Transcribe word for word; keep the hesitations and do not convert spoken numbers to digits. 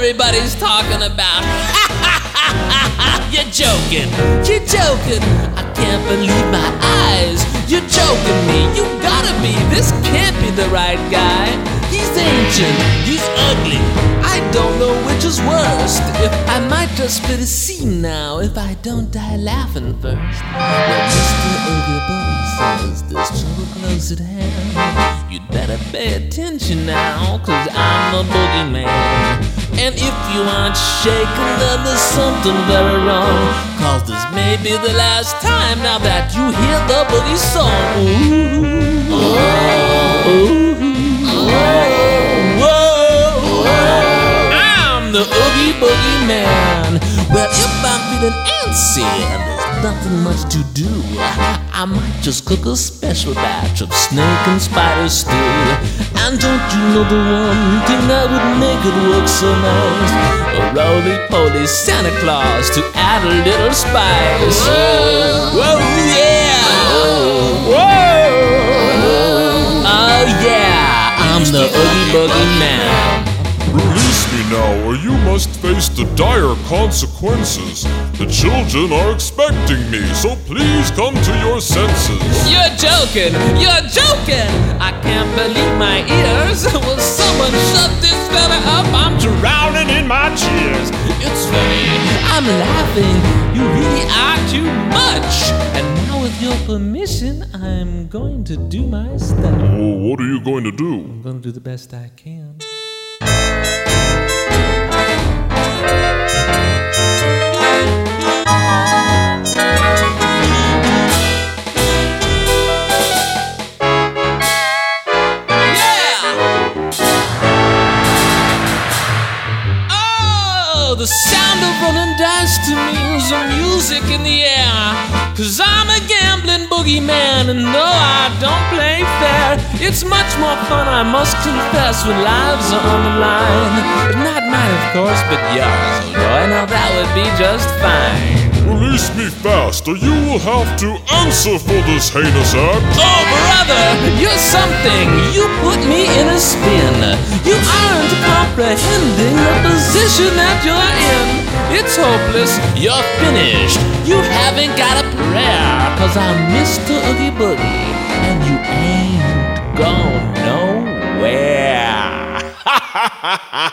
everybody's talking about. You're joking, you're joking. I can't believe my eyes. You're joking me, you gotta be. This can't be the right guy. He's ancient, he's ugly. I don't know which is worst. If I might just split a scene now, if I don't die laughing first. Well, Mister Oogie Boogie says there's trouble close at hand. You'd better pay attention now, cause I'm the boogeyman. And if you aren't shaken, then there's something very wrong, cause this may be the last time now that you hear the boogie song. Ooh, oh, ooh, oh, whoa, whoa. I'm the Oogie Boogie Man. Well, if I'm feeling antsy and there's nothing much to do, I might just cook a special batch of snake and spider stew. And don't you know the one thing that would make it work so nice? A roly-poly Santa Claus to add a little spice. Whoa, whoa, yeah. Whoa, oh yeah. I'm the Oogie Boogie Man. Release me now, or you must face the dire consequences. The children are expecting me, so please come to your senses. You're joking, you're joking. I can't believe my ears. Will someone shut this fella up? I'm drowning in my tears. It's funny, I'm laughing. You really are too much. And now with your permission, I'm going to do my stuff. Well, what are you going to do? I'm going to do the best I can. The sound of running dice to me is the music in the air. Cause I'm a gambling boogeyman, and no, I don't play fair. It's much more fun, I must confess, when lives are on the line. But not mine, of course, but yours, oh boy, now that would be just fine. Release me fast, or you will have to answer for this heinous act. Oh, brother, you're something. You put me in a spin. You aren't comprehending the position that you're in. It's hopeless. You're finished. You haven't got a prayer. Cause I'm Mister Oogie Boogie, and you ain't going nowhere.